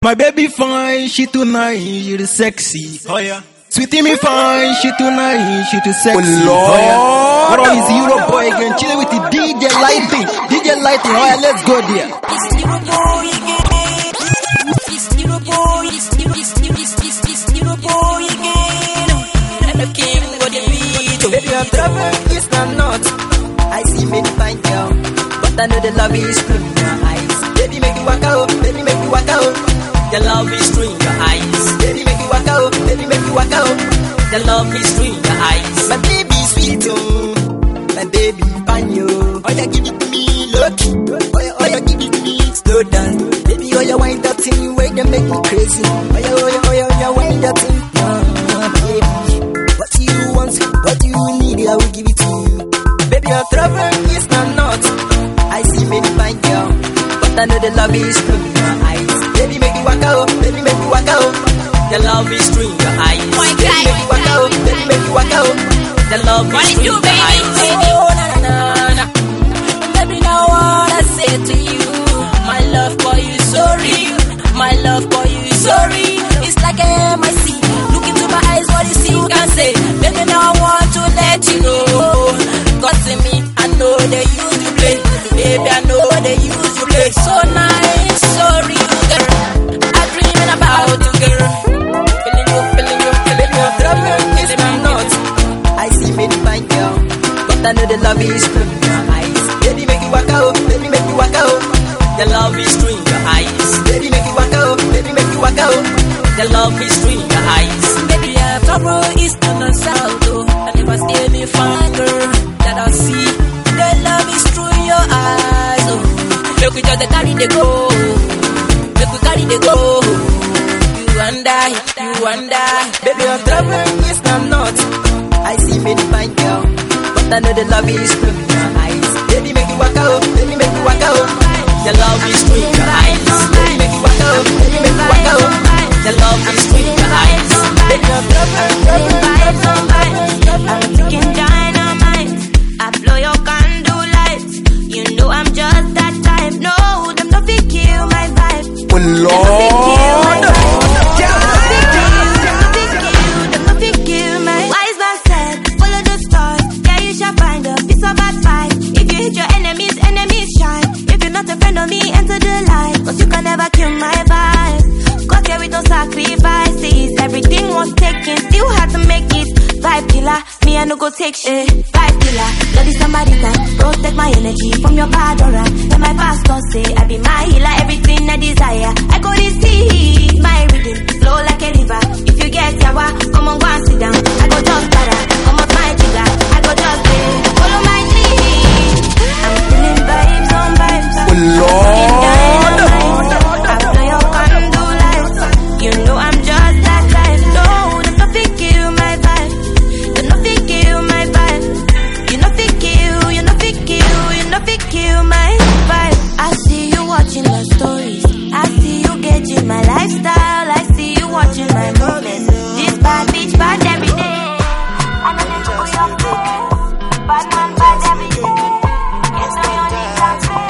My baby fine, she too nice, she too sexy. Oh yeah. Sweetie me fine, she too nice, she too sexy. Oh Lord. What all is Euro boy again? Chilling with the DJ Lighting. DJ Lighting, oh yeah, let's go there. It's Euro boy again. It's Euro boy. It's Euro boy again. And the king got the beat. Baby, I'm trouble, it's not. I see many fine girl, but I know the love is true in your eyes. Baby, make you walk out. Baby, make you walk out. The love is true in your eyes. Baby, make you walk out. Baby, make you walk out. The love is true in your eyes. My baby sweet, oh. My baby fine, oh. Oh, you give it to me, look. Oh, you give it to me, slow down. Baby, oh, you wind that thing, wait, you make me crazy. Oh, you wind that thing, baby. What you want, what you need, I will give it to you. Baby, your trouble is not. I see many fine girl, but I know the love is true in your eyes. Baby, make you walk out. Baby, make you walk out. The love is true in your eyes. Baby, make you walk out. Baby, make you walk out. The love is true in your eyes. Oh, na. Baby, now what I say to you, my love for you is so real. My love for you is so real. It's like a MIC. Look into my eyes, what you see, you can say. Baby, now I want to let you know. Cause in me, I know they use you play. Baby, I know they use you play. So nice, so real, girl. I'm dreaming about you, girl. Feeling you. Trouble is not. I see many fine girl, but I know the love is true in your eyes. Baby, make you walk out. Baby, make you walk out. The love is true in your eyes. Baby, make you walk out. Baby, make you walk out. The love is true in your eyes. Baby, yeah, trouble is not south, oh. I never see any fine girl that I see. The love is true in your eyes, oh. Look at just carry the go. Look at carry the go. You and I. Baby, your trouble is not. I see many fine girl, but I know the love is true in your eyes. Baby, make you walk out. Baby, make you walk out. The love is true in your eyes. Baby, make you walk out. Baby, make you walk out. The love is true in your eyes. Baby, your trouble. I'm taking dynamite. I blow your candle lights. You know I'm just that type. No, them don't fit kill my vibe. Oh Lord. Them don't fit kill my wise man said, follow the stars. Yeah, you shall find a piece of advice. If you hit your enemies shine. If you're not a friend of me, enter the light. Cause you can never kill my vibe. Cause here we don't sacrifices. Everything was taken, still had to make it. Vibe killer, me I no go take shit. Vibe killer, bloody somebody time. Protect my energy from your bad aura. And my pastor say I be my healer, everything I desire. I go receive my rhythm, flow like a river. If you get yawa, come on go and sit down. I go just para, come up my trigger. I go just follow my dream. I'm feeling vibes on vibes. Oh Lord. I blow your candle lights. You know I'm just that type. No, the topic kill my vibe. You know fi kill my vibe. You know fi kill. You know fi kill. You know fi kill my vibe. I see you watching the stories. I see you gauging my lifestyle. I see you watching my movements. This bad bitch bad every day. I know they look your face. Bad man bad every day. Yes, I only can say.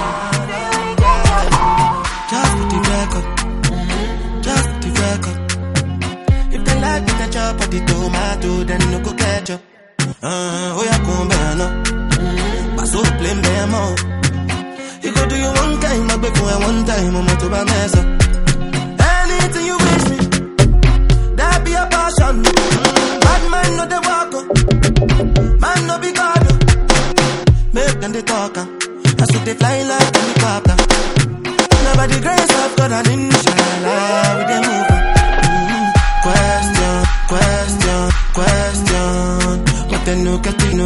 Just put the record. Just put the record. If they like me, they chop at the tomato, then no go ketchup. Oh, yeah, come back now. But so blame them all. You go do you one time, I beg for one time, I'm to my mess up. Anything you wish me, that be a passion. Bad man, no they walk up. Man, no be God. Make them they talk. I saw they fly like a helicopter. By the grace of God and inshallah, we dey move on. Question. But then no get the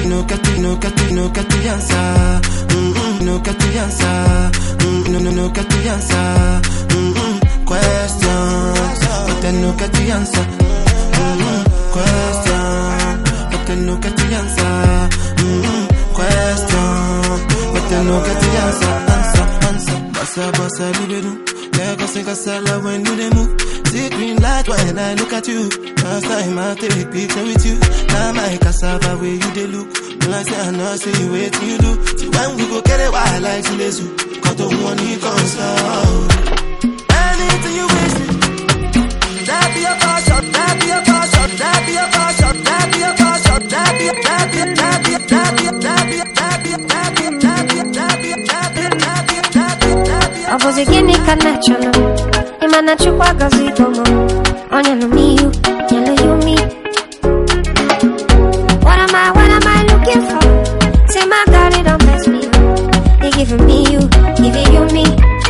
answer. No get the answer. No get the answer. Question. But then no get the answer. Question. But then no get the answer. Question. But then no get the answer. Bossa, libido. Lagos and Casala when you they move. See green light when I look at you. Last time I take picture with you. Now my cassava where you they look. When I say I know, say you wait till you do. See when we go get it wild like Chilezu. Cut off one, he comes out. Anything you Opposite connection, imana chukwa gazito mo. Onya no miu, yellow you me. What am I looking for? Say my God, it don't mess me up. They giving me you, giving you me.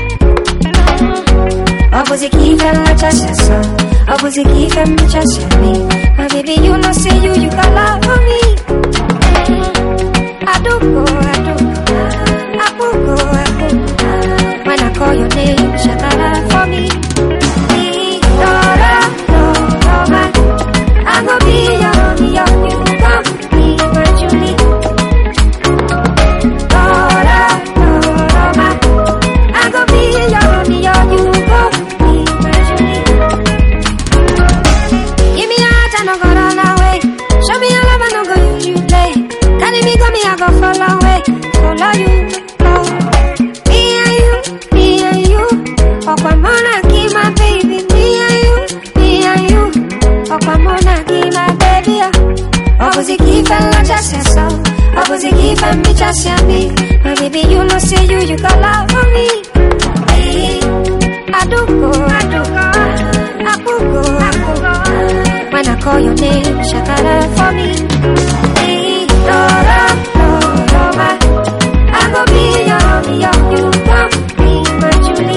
Opposite keeping my chest, opposite keeping my chest me. My baby, you know say you got love for me. I do go. When I call your name, shakara for me. Dora, I'm gonna be your you come be my Julie. Dora, I'm gonna be your you come be my Julie. Give me a heart and I go run away. Show me your love and I go use you play. Carry me, I go follow away. Follow you. Okwamona give my baby, me and you. Okwamona give my baby, opposite keep and not just yourself. Opposite keep and me just me. My baby, you know say you got love for me. I do go. When I call your name, shakara for me. Dora, I go be your you come be my Julie.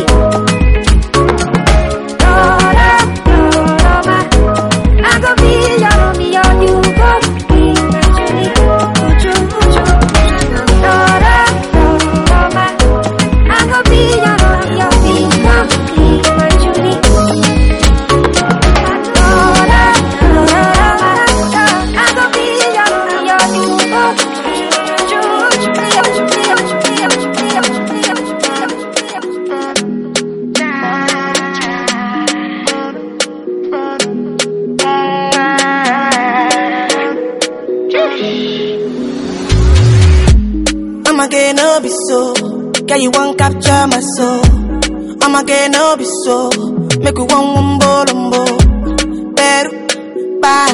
No be so, girl you won't capture my soul. I'ma get no be so, make you one bolombo. Peru, bye,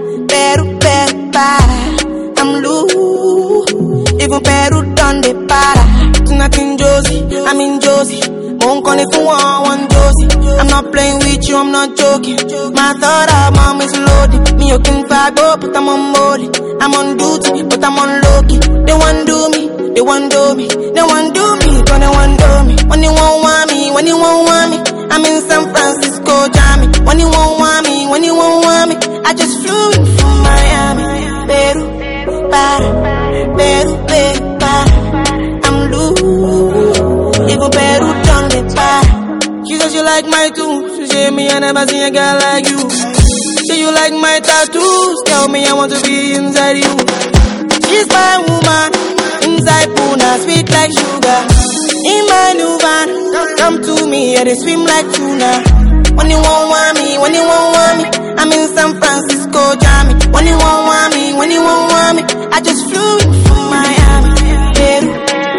I'm loose. Even Peru done the para. Tonight in Josie, I'm in Josie. Won't call it for one Josie. I'm not playing with you, I'm not joking. My thought of mom is loaded. Me you can fight, but I'm on molly. I'm on duty, but I'm on low-key. They want do me. They want do me, gonna want do me. When you won't want me, I'm in San Francisco, Jammy. When you won't want me, I just flew in from Miami. Peru, I'm loose. Even Peru done the para. She says you like my tunes. She say me I never seen a girl like you. Say you like my tattoos. Tell me I want to be inside you. She's my woman. Inside Puna, sweet like sugar. In my new van, come to me, and they swim like tuna. When you won't want me, I'm in San Francisco, Jammy. When you won't want me, I just flew in from Miami. Peru,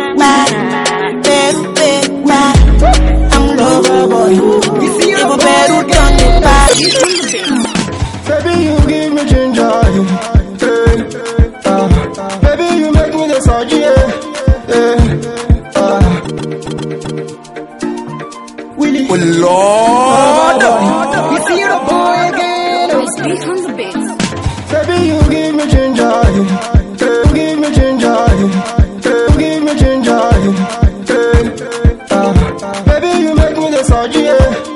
I'm lover boy. Even Peru done the party. Baby, you give me ginger. Baby, you make me the surgery. Willie. Oh Lord, You see the boy again. baby, you give me ginger. Give me ginger. Give me ginger. Baby, you make me the surgery.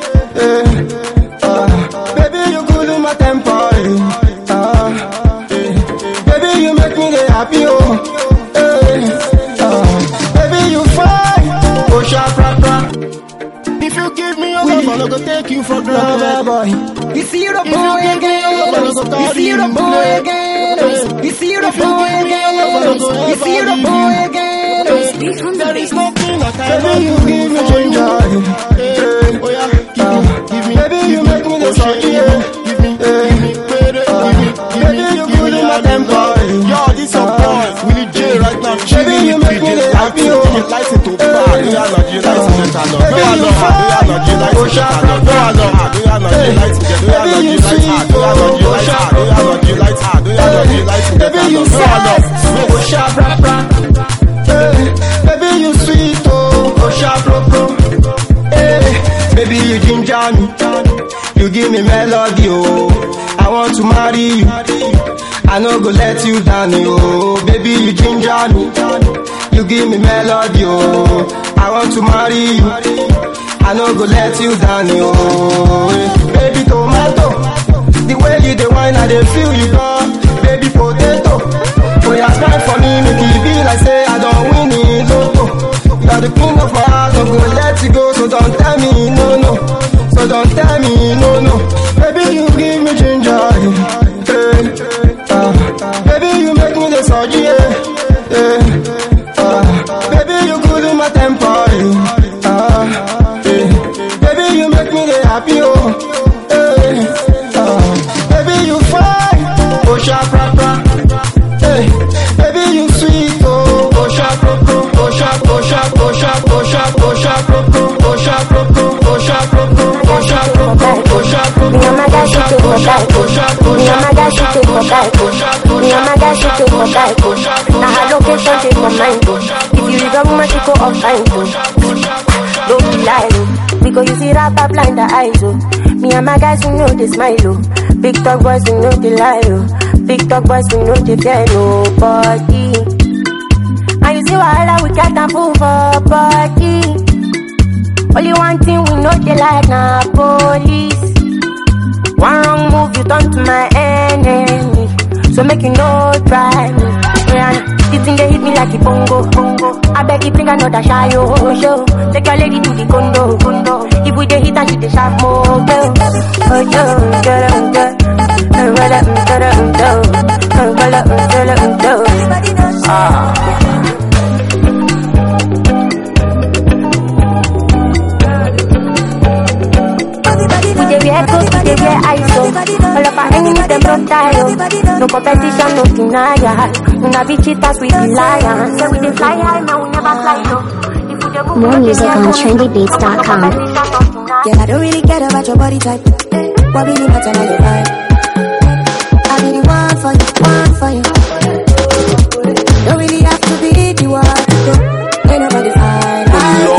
Baby, you cool my temper. Baby, you make me the happy. Baby, you fine. Oh, sharp. If you give me your love, I'm gonna take you for granted, boy. You see the boy again. You see the boy again. You see the boy again. You see the boy again. There is nothing I cannot do. You give me ginger. Oh yeah, give me. Baby, you make me the surgery. Give me. Baby, you cool my temper. Yo, this a boy. Willie J right now. Baby, you make me the happy. Lights into bar. Baby, you fine. Oh, sharp. Baby, you sweet. Baby, you fine. ginger me. You give me melody, oh. I want to marry you. I no go let you down, oh. Baby, you ginger me. You give me melody, oh. I want to marry you. I no go let you down, oh. Baby tomato, the way you the wine, I dey feel you gone. Baby potato, oh yeah, cry for me, make it be like say I don't win it, lotto. You are the queen of my heart, I'm gonna let you go, so don't tell me no, no. So don't tell me no, no. Baby, you give me ginger, hey. Baby, you make me the surgery, hey. Baby, you cool in my temper, hey. Baby, you make me the happy, oh, hey. Baby, you fine, oh sharp, hey. Baby, you sweet, oh sharp, oh sharp, oh sharp, oh sharp, oh sharp, oh sharp, oh sharp, oh sharp, now her location take my mind. If you leave a woman, she go offline too. Don't be lying, because you see rapper blind the eyes, oh. Me and my guys, we know they smile, oh. Big talk boys, we know they lie, oh. Big talk boys, we know they fear nobody. And you see wahala, we can't move for body. Only one thing we know they like na police. One wrong move, you turn to my enemy. So make you no try me. Yeah, this thing they hit me like a bongo. I beg you bring another shy show. Take your lady to the condo. If we dey hit and she dey sharp more, girl. Oh yo, all of our enemies them don't die, oh. No competition, no denial. We not be cheaters, we be lions. Say we dey fly high, now we never fly low. More music on trendybeats.com. Girl, I don't really care about your body type. What really matter now your vibe. I really want for you. Don't really have to be the one to go. Ain't nobody fine.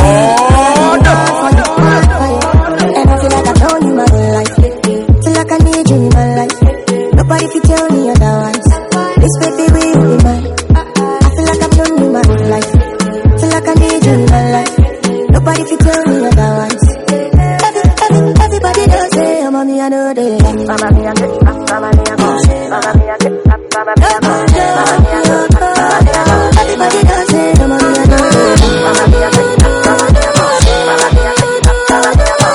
And I feel like I've known you my whole life. Feel like I need you in my life. Nobody can tell me otherwise. This baby will be mine. I feel like I've known you my whole life. Feel like I need you in my life. Nobody can tell me otherwise. Everybody does say, oh, mommy, I know they love me. Mama, me, I get up. Mama, me, I go. Mama, me, I get up. Mama, me, I go. Everybody does say, oh, mommy, I know they love me. Mama, me, I get up. Mama, me, I go. Mama, me, I get up. Mama, me, I go.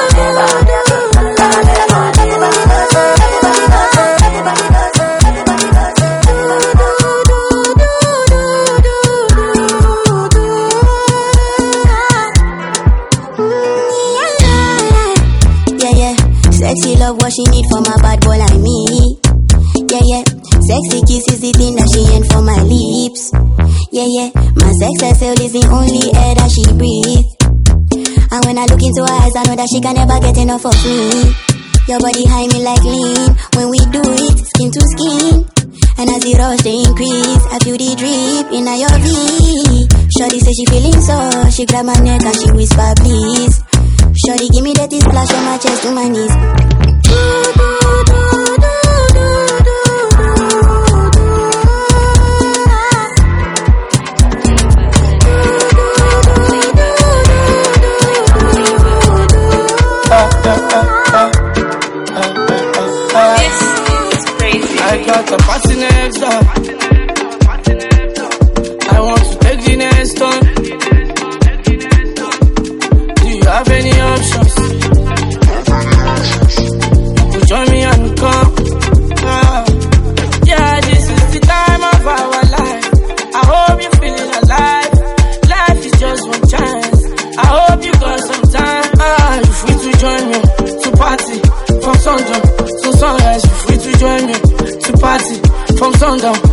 Sexy love what she need for my bad boy like me. Yeah. Sexy kiss is the thing that she ain't for my lips. Yeah. My sex herself is the only air that she breathes. And when I look into her eyes, I know that she can never get enough of me. Your body high me like lean. When we do it, skin to skin. And as the rush they increase, I feel the drip in your V. Shorty say she feeling so. She grab my neck and she whisper please. Shorty give me that splash on my chest to my knees. This is crazy. I got a party next door. I want to take the next one. Do you have any options? You could join me and come. Yeah, this is the time of our life. I hope you're feeling alive. Life is just one chance. I hope you got some time. You free to join me to party from sundown to sunrise. You free to join me to party from sundown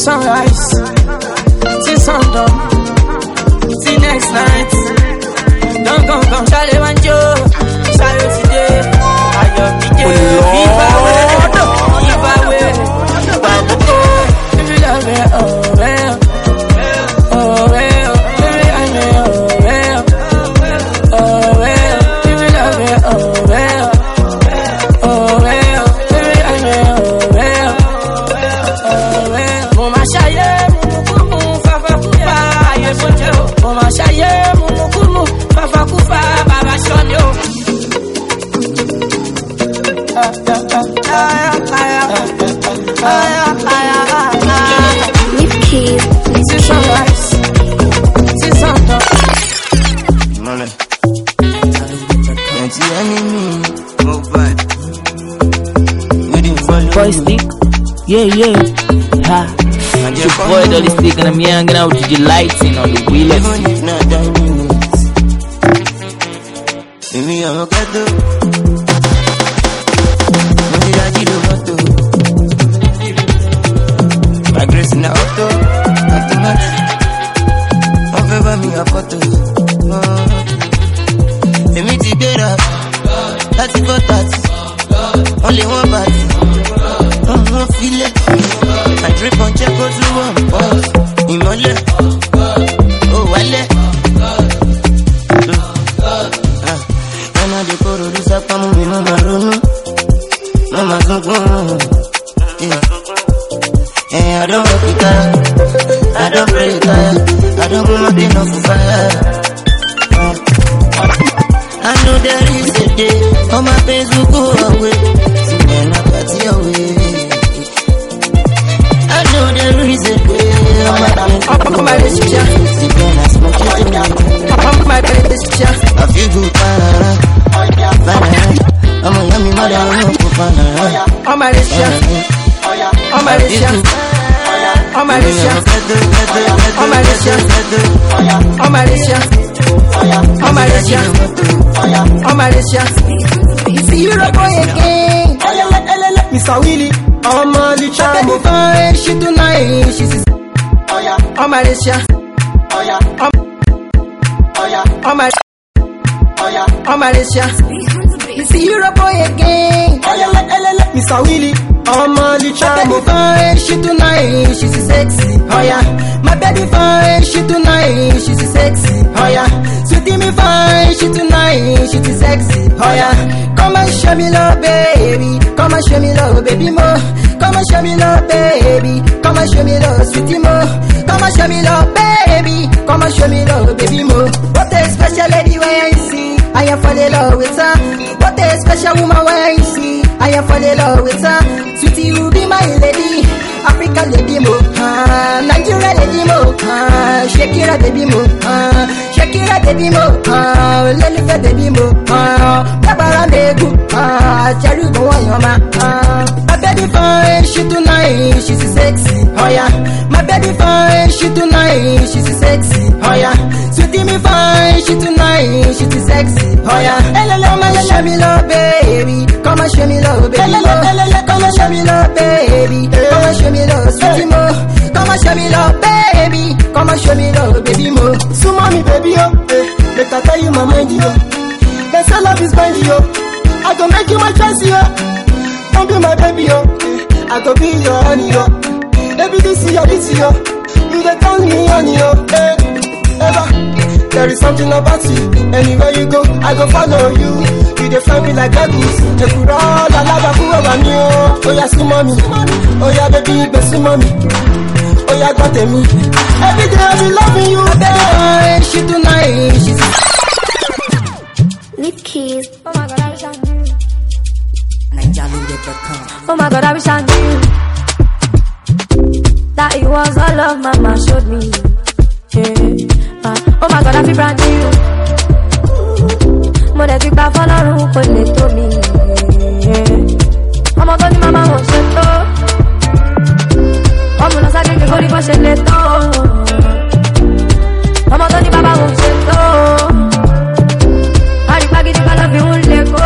sunrise, till sundown, till next night. Don't Charlie Wanjo, Charlie today. I love me, give away. If you love me, oh well, oh well. Baby, I know, oh well, if you love me, oh well, oh well. Baby, I know, oh well. Mama shaye, mumu fafa kufa, aye bonjo. Mama shaye, mumu fafa kufa, baba shonyo. Boy stick, yeah. Ha. Your boy Dolly Stick and I'm hanging out with your lighting on the wheel. My grace in the auto, I'm favor me a photo. Let me take it up, that's it for that. Only one body, don't feel it. I drip on check out to one boss. Imole, oh wale. When I do produce up, I'm moving on my room. Mama don't go. I don't work it out, I don't pray it out, I don't go nothing off fire. I know there is a day, all my pains will go away, so when I party away. I know there is a way, all my pains will go away, so when I smoke it away. I feel good, I'm a yummy mother, I'm a good I'm a See you the boy again. Mr. Willie, I'm on the charm. She tonight, she says, I'm Alicia. I'm Alicia. See you the boy again. Mr. Willie, I'm on the charm. She tonight, she's sexy. Oh yeah, my baby fine. She tonight, she's sexy. Oh yeah, sweetie me fine. She tonight, she's sexy. Oh yeah, come and show me love, baby. Come and show me love, baby more. Come and show me love, baby. Come and show me love, sweetie more. Come and show me love, baby. Come and show me love, baby more. What a special lady when I see, I am fall in love with her. What a special woman when I see, I am fall in love with her. Sweetie, you be my lady, African lady mo, Nigeria lady mo, Shakira baby mo, Shakira baby mo, Lelifa baby mo, Barbara Negu, Jerry Boyama. My baby fine, she tonight, she's sexy, oh yeah. My baby fine, she tonight, she's sexy, oh yeah. Sweetie me fine, she tonight, she's sexy, oh yeah. Come and show me love, baby. Come and show me love, baby. Come and show me love, baby. Come and show me love, sweetie mo. Come and show me love, baby. Come and show me love, baby mo. So mommy, baby, oh, let I tell you my mind, yo. They say love is blind, yo. I go make you my choice, yo. Don't be my baby, yo. I go be your honey, yo. Baby, this is your beauty, yo. You dey turn me on, yo. Ever. There is something about you. Anywhere you go, I go follow you. You dey fly me like a goose. You could all allow who over me. Oh yeah, see mommy. Oh yeah, baby, be see mommy. Oh yeah, got me. Every day I be loving you, baby. She tonight, she's Lip keys. Oh my God, I wish I knew. Oh my God, I wish I knew that it was all love mama showed me. Yeah. Oh my God, I feel brand new. Mo de ti gba fọlọ́run kò lè tó mi. Ọmọ tó ní mama wọ́n ṣe tó. Ọmọ lọ sáré kí kórìí bó ṣe lè tó. Ọmọ tó ní bàbá wọ́n ṣe tó. Àrígbá gidi kan ló fi ń lè kó.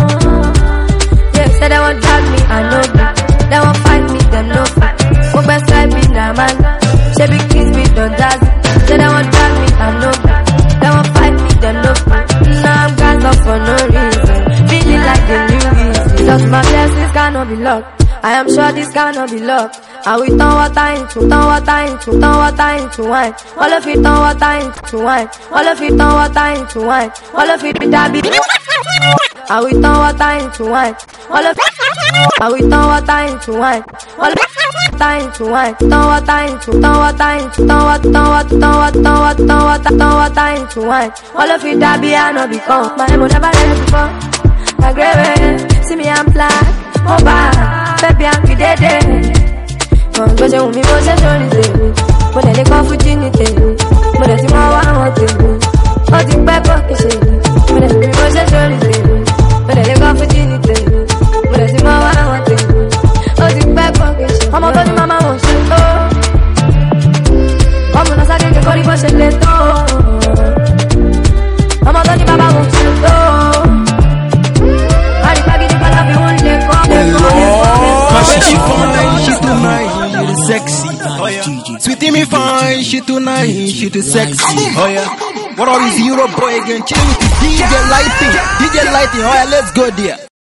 Yeah, say they won't drag me, I know that. They won't fight me, they no fight. Mo gbẹ́sẹ̀ luck. I am sure this cannot be luck. And we turn water into wine. All of it turn water into wine. All of it turn water into wine. All of it that be. And we turn water into wine. All of it. And we turn water into wine. All of it into wine. Turn water into wine. All of it that be and not become. My emo never let before. My grave, see me I'm black. Oh bad, baby I'm dead. Go say me go say sorry baby. But they call for dignity. But they more want baby. Oh the pepper kiss me. But they go say sorry baby. But they call for dignity. But they more want baby. Oh the pepper kiss me. Mama told mama won't say no. Come on, I said que call you say leto. Mama told mama won't say no. She too nice, she too sexy. Oh yeah. Sweetie me fine, she too nice, she too sexy. Oh yeah. What are these Euro boy again? Chill with the DJ Lighting. Oh yeah, let's go there.